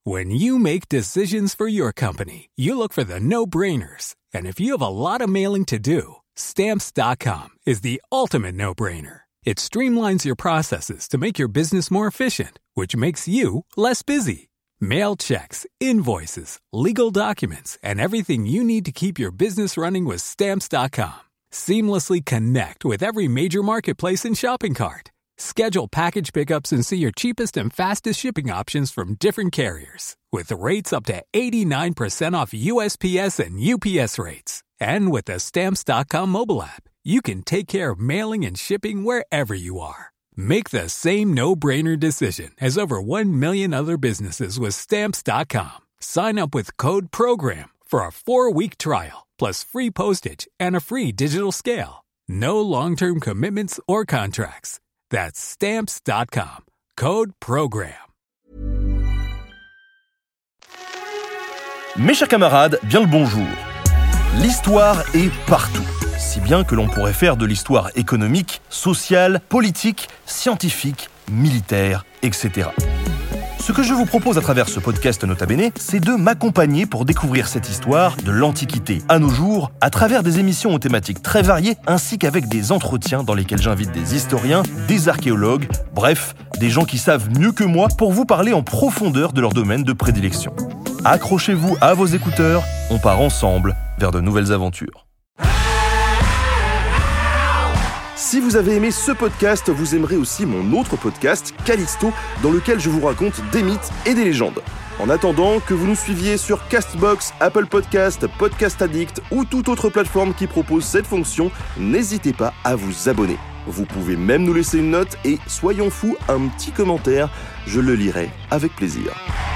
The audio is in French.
When you make decisions for your company, you look for the no-brainers. And if you have a lot of mailing to do, Stamps.com is the ultimate no-brainer. It streamlines your processes to make your business more efficient, which makes you less busy. Mail checks, invoices, legal documents, and everything you need to keep your business running with Stamps.com. Seamlessly connect with every major marketplace and shopping cart. Schedule package pickups and see your cheapest and fastest shipping options from different carriers. With rates up to 89% off USPS and UPS rates. And with the Stamps.com mobile app, you can take care of mailing and shipping wherever you are. Make the same no-brainer decision as over 1 million other businesses with Stamps.com. Sign up with code PROGRAM for a 4-week trial, plus free postage and a free digital scale. No long-term commitments or contracts. That's Stamps.com. Code PROGRAM. Mes chers camarades, bien le bonjour. L'histoire est partout. Si bien que l'on pourrait faire de l'histoire économique, sociale, politique, scientifique, militaire, etc. Ce que je vous propose à travers ce podcast Nota Bene, c'est de m'accompagner pour découvrir cette histoire de l'Antiquité à nos jours, à travers des émissions aux thématiques très variées, ainsi qu'avec des entretiens dans lesquels j'invite des historiens, des archéologues, bref, des gens qui savent mieux que moi pour vous parler en profondeur de leur domaine de prédilection. Accrochez-vous à vos écouteurs, on part ensemble vers de nouvelles aventures. Si vous avez aimé ce podcast, vous aimerez aussi mon autre podcast, Callisto, dans lequel je vous raconte des mythes et des légendes. En attendant que vous nous suiviez sur Castbox, Apple Podcast, Podcast Addict ou toute autre plateforme qui propose cette fonction, n'hésitez pas à vous abonner. Vous pouvez même nous laisser une note et, soyons fous, un petit commentaire, je le lirai avec plaisir.